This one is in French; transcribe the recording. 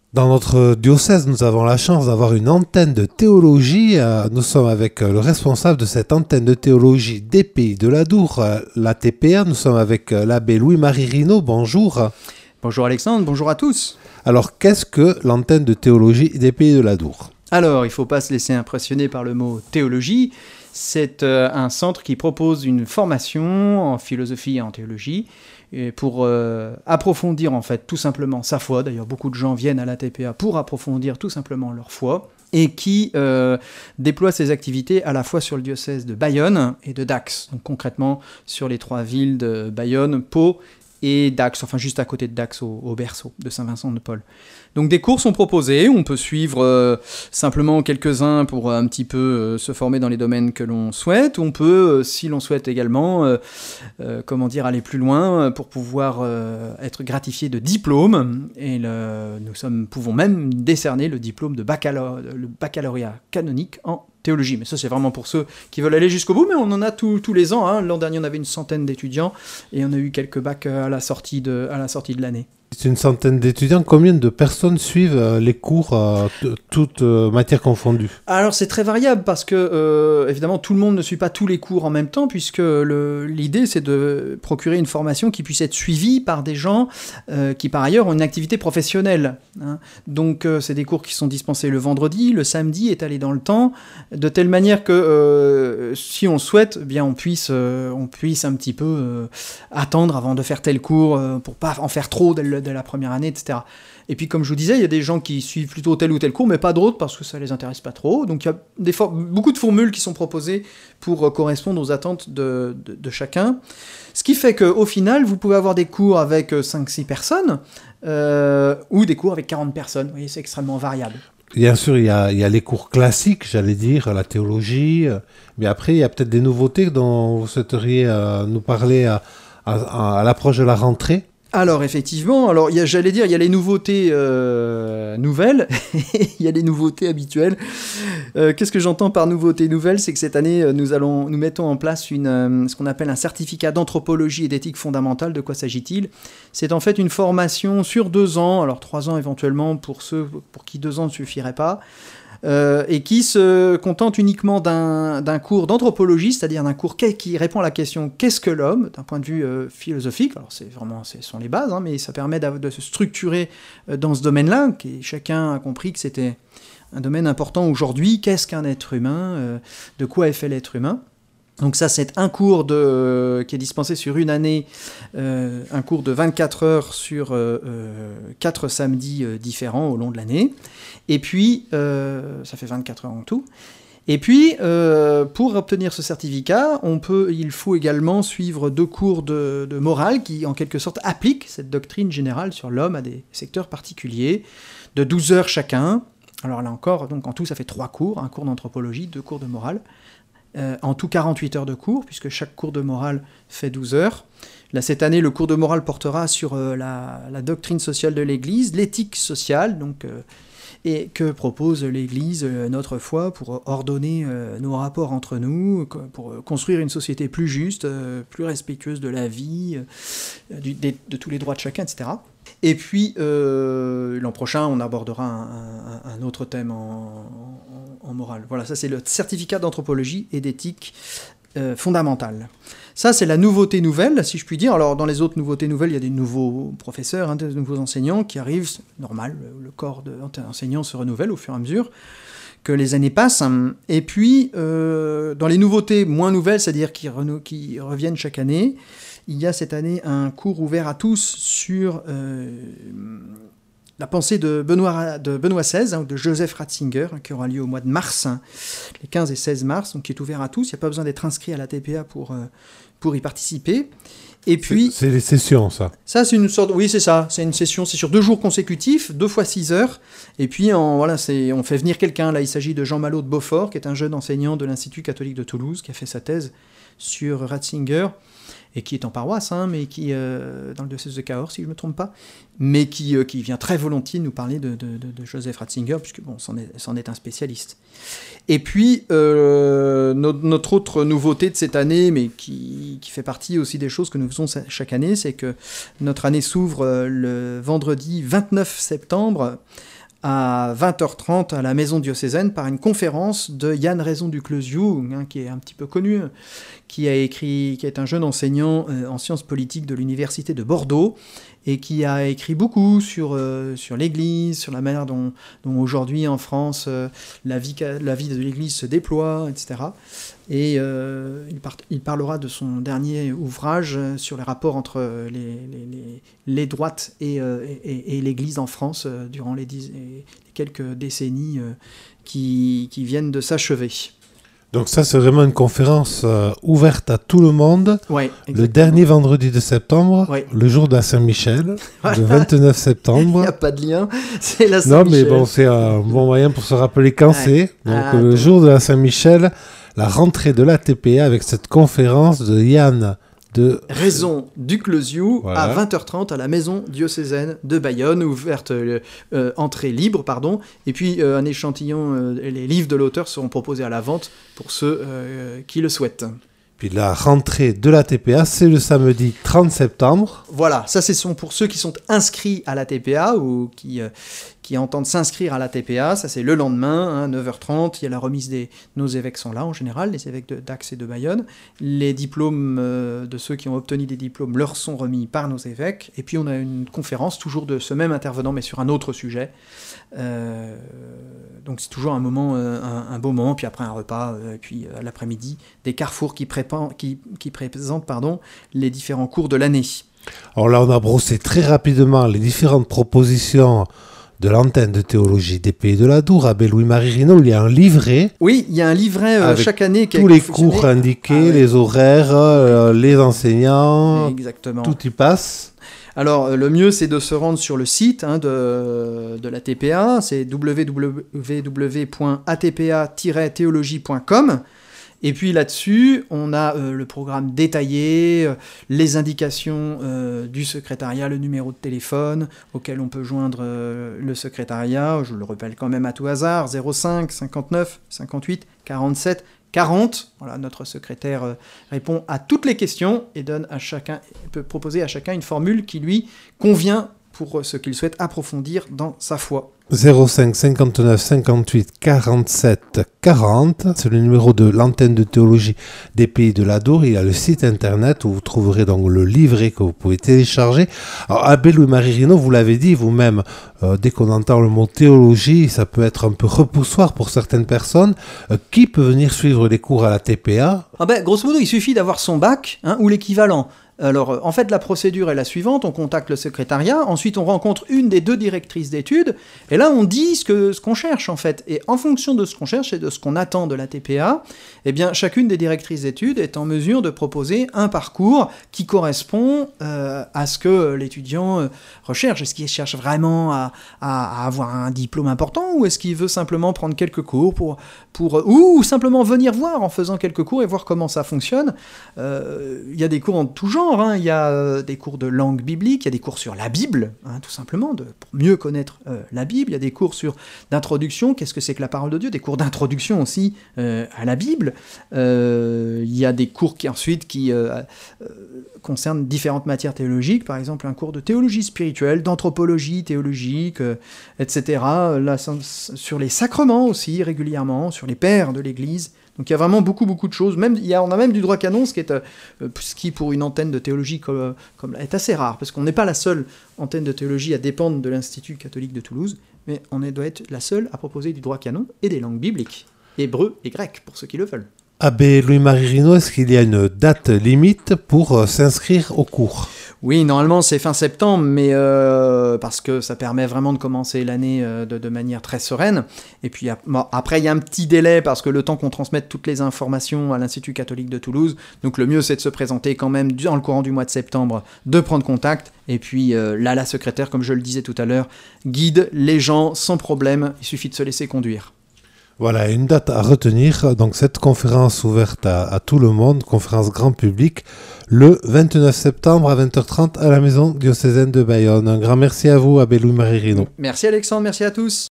Dans notre diocèse, nous avons la chance d'avoir une antenne de théologie. Nous sommes avec le responsable de cette antenne de théologie des Pays de l'Adour, la TPA. Nous sommes avec l'abbé Louis-Marie Rinaud. Bonjour. Bonjour Alexandre, bonjour à tous. Alors, qu'est-ce que l'antenne de théologie des Pays de l'Adour ? Alors, il ne faut pas se laisser impressionner par le mot théologie. C'est un centre qui propose une formation en philosophie et en théologie pour approfondir en fait tout simplement sa foi. D'ailleurs, beaucoup de gens viennent à la TPA pour approfondir tout simplement leur foi et qui déploie ses activités à la fois sur le diocèse de Bayonne et de Dax. Donc concrètement sur les 3 villes de Bayonne, Pau et Dax, enfin juste à côté de Dax, au berceau de Saint-Vincent de Paul. Donc des cours sont proposés, on peut suivre simplement quelques-uns pour un petit peu se former dans les domaines que l'on souhaite. On peut, si l'on souhaite également, aller plus loin pour pouvoir être gratifié de diplôme. Et nous pouvons même décerner le diplôme de baccalauréat canonique en théologie. Mais ça, c'est vraiment pour ceux qui veulent aller jusqu'au bout, mais on en a tous les ans. Hein. L'an dernier, on avait une centaine d'étudiants et on a eu quelques bacs à la sortie de l'année. C'est une centaine d'étudiants. Combien de personnes suivent les cours, toutes matières confondues ? Alors c'est très variable parce que évidemment tout le monde ne suit pas tous les cours en même temps puisque l'idée c'est de procurer une formation qui puisse être suivie par des gens qui par ailleurs ont une activité professionnelle. Hein. Donc c'est des cours qui sont dispensés le vendredi, le samedi, étalés dans le temps, de telle manière que si on souhaite, eh bien on puisse un petit peu attendre avant de faire tel cours pour pas en faire trop de la première année, etc. Et puis, comme je vous disais, il y a des gens qui suivent plutôt tel ou tel cours, mais pas d'autres parce que ça les intéresse pas trop. Donc, il y a beaucoup de formules qui sont proposées pour correspondre aux attentes de chacun. Ce qui fait qu'au final, vous pouvez avoir des cours avec 5-6 personnes ou des cours avec 40 personnes. Vous voyez, c'est extrêmement variable. Bien sûr, il y a les cours classiques, j'allais dire, la théologie. Mais après, il y a peut-être des nouveautés dont vous souhaiteriez nous parler à l'approche de la rentrée. Alors effectivement, il y a les nouveautés nouvelles, il y a les nouveautés habituelles. Qu'est-ce que j'entends par nouveautés nouvelles ? C'est que cette année, nous mettons en place ce qu'on appelle un certificat d'anthropologie et d'éthique fondamentale. De quoi s'agit-il ? C'est en fait une formation sur 2 ans, alors 3 ans éventuellement pour ceux pour qui 2 ans ne suffirait pas, et qui se contente uniquement d'un cours d'anthropologie, c'est-à-dire d'un cours qui répond à la question « Qu'est-ce que l'homme ?» d'un point de vue philosophique. Alors ce sont les bases, hein, mais ça permet de se structurer dans ce domaine-là, chacun a compris que c'était un domaine important aujourd'hui. Qu'est-ce qu'un être humain ? De quoi est fait l'être humain ? Donc ça, c'est un cours qui est dispensé sur une année, un cours de 24 heures sur 4 samedis différents au long de l'année. Et puis, ça fait 24 heures en tout. Et puis, pour obtenir ce certificat, il faut également suivre 2 cours de morale qui, en quelque sorte, appliquent cette doctrine générale sur l'homme à des secteurs particuliers, de 12 heures chacun. Alors là encore, donc en tout, ça fait 3 cours, un cours d'anthropologie, 2 cours de morale. En tout 48 heures de cours, puisque chaque cours de morale fait 12 heures. Là, cette année, le cours de morale portera sur la doctrine sociale de l'Église, l'éthique sociale, et que propose l'Église, notre foi, pour ordonner nos rapports entre nous, pour construire une société plus juste, plus respectueuse de la vie, de tous les droits de chacun, etc. Et puis, l'an prochain, on abordera un autre thème en morale. Voilà, ça c'est le certificat d'anthropologie et d'éthique fondamentale. Ça, c'est la nouveauté nouvelle, si je puis dire. Alors, dans les autres nouveautés nouvelles, il y a des nouveaux professeurs, des nouveaux enseignants qui arrivent. C'est normal, le corps d'enseignants se renouvelle au fur et à mesure que les années passent. Et puis, dans les nouveautés moins nouvelles, c'est-à-dire qui reviennent chaque année, il y a cette année un cours ouvert à tous sur la pensée de Benoît XVI, de Joseph Ratzinger, qui aura lieu au mois de mars, les 15 et 16 mars, donc qui est ouvert à tous. Il n'y a pas besoin d'être inscrit à la TPA pour y participer. Et puis, c'est les sessions, ça. Ça, c'est une sorte... Oui, c'est ça. C'est une session, c'est sur 2 jours consécutifs, 2 fois 6 heures. Et puis, on fait venir quelqu'un. Là, il s'agit de Jean Malot de Beaufort, qui est un jeune enseignant de l'Institut catholique de Toulouse, qui a fait sa thèse sur Ratzinger, et qui est en paroisse, mais qui, dans le diocèse de Cahors, si je ne me trompe pas, mais qui vient très volontiers nous parler de Joseph Ratzinger, puisque c'en est un spécialiste. Et puis, notre autre nouveauté de cette année, mais qui fait partie aussi des choses que nous faisons chaque année, c'est que notre année s'ouvre le vendredi 29 septembre à 20h30 à la maison diocésaine par une conférence de Yann Raison du Clesiou, qui est un petit peu connu, qui est un jeune enseignant en sciences politiques de l'université de Bordeaux et qui a écrit beaucoup sur l'Église, sur la manière dont aujourd'hui en France la vie de l'Église se déploie, etc. Et il parlera de son dernier ouvrage sur les rapports entre les droites et l'Église en France durant les quelques décennies qui viennent de s'achever. Donc ça, c'est vraiment une conférence ouverte à tout le monde, ouais, le dernier vendredi de septembre, ouais. Le jour de la Saint-Michel, le 29 septembre. Il n'y a pas de lien, c'est la Non, Saint-Michel. mais bon, c'est un bon moyen pour se rappeler quand c'est. Donc le jour de la Saint-Michel, la rentrée de la TPA avec cette conférence de Yann de Raison du Clesiou, voilà. À 20h30 à la maison diocésaine de Bayonne, ouverte entrée libre, pardon. Et puis un échantillon, les livres de l'auteur seront proposés à la vente pour ceux qui le souhaitent. Puis la rentrée de la TPA, c'est le samedi 30 septembre. Voilà, ça c'est pour ceux qui sont inscrits à la TPA ou qui entendent s'inscrire à la TPA. Ça c'est le lendemain, 9h30. Il y a la remise nos évêques sont là en général, les évêques d'Ax et de Bayonne. Les diplômes de ceux qui ont obtenu des diplômes leur sont remis par nos évêques. Et puis on a une conférence toujours de ce même intervenant mais sur un autre sujet. Donc c'est toujours un beau moment, puis après un repas, et puis à l'après-midi, des carrefours qui présentent les différents cours de l'année. Alors là, on a brossé très rapidement les différentes propositions de l'antenne de théologie des Pays de l'Adour. Abbé Louis-Marie Rinaud, il y a un livret. Oui, il y a un livret chaque année. Tous les cours indiqués, les horaires, les enseignants, exactement. Tout y passe. Alors, le mieux, c'est de se rendre sur le site de la TPA, c'est www.atpa-théologie.com. Et puis là-dessus, on a le programme détaillé, les indications du secrétariat, le numéro de téléphone auquel on peut joindre le secrétariat. Je le rappelle quand même à tout hasard, 05 59 58 47 40. Voilà, notre secrétaire répond à toutes les questions et peut proposer à chacun une formule qui lui convient pour ce qu'il souhaite approfondir dans sa foi. 05 59 58 47 40, c'est le numéro de l'antenne de théologie des Pays de l'Adour. Il y a le site internet où vous trouverez donc le livret que vous pouvez télécharger. Alors, Abbé Louis-Marie Rinaud, vous l'avez dit vous-même, dès qu'on entend le mot théologie, ça peut être un peu repoussoir pour certaines personnes. Qui peut venir suivre les cours à la TPA ? Grosso modo, il suffit d'avoir son bac ou l'équivalent. Alors, en fait, la procédure est la suivante. On contacte le secrétariat. Ensuite, on rencontre une des deux directrices d'études. Et là, on dit ce qu'on cherche, en fait. Et en fonction de ce qu'on cherche et de ce qu'on attend de la TPA, eh bien, chacune des directrices d'études est en mesure de proposer un parcours qui correspond à ce que l'étudiant recherche. Est-ce qu'il cherche vraiment à avoir un diplôme important ou est-ce qu'il veut simplement prendre quelques cours ou simplement venir voir en faisant quelques cours et voir comment ça fonctionne. Il y a des cours en tout genre. Il y a des cours de langue biblique, il y a des cours sur la Bible, tout simplement, pour mieux connaître la Bible. Il y a des cours d'introduction, qu'est-ce que c'est que la parole de Dieu, des cours d'introduction aussi à la Bible. Il y a des cours qui concernent différentes matières théologiques, par exemple un cours de théologie spirituelle, d'anthropologie théologique, etc. Là, sur les sacrements aussi, régulièrement, sur les pères de l'Église. Donc il y a vraiment beaucoup de choses. On a même du droit canon, ce qui pour une antenne de théologie comme est assez rare, parce qu'on n'est pas la seule antenne de théologie à dépendre de l'Institut catholique de Toulouse, mais doit être la seule à proposer du droit canon et des langues bibliques, hébreu et grec, pour ceux qui le veulent. Abbé Louis-Marie Rinaud, est-ce qu'il y a une date limite pour s'inscrire au cours ? Oui, normalement c'est fin septembre, mais parce que ça permet vraiment de commencer l'année de manière très sereine. Et puis après, il y a un petit délai parce que le temps qu'on transmette toutes les informations à l'Institut catholique de Toulouse, donc le mieux c'est de se présenter quand même dans le courant du mois de septembre, de prendre contact. Et puis là, la secrétaire, comme je le disais tout à l'heure, guide les gens sans problème, il suffit de se laisser conduire. Voilà, une date à retenir. Donc cette conférence ouverte à tout le monde, conférence grand public, le 29 septembre à 20h30 à la maison diocésaine de Bayonne. Un grand merci à vous, Abbé Louis-Marie Rinaud. Merci Alexandre, merci à tous.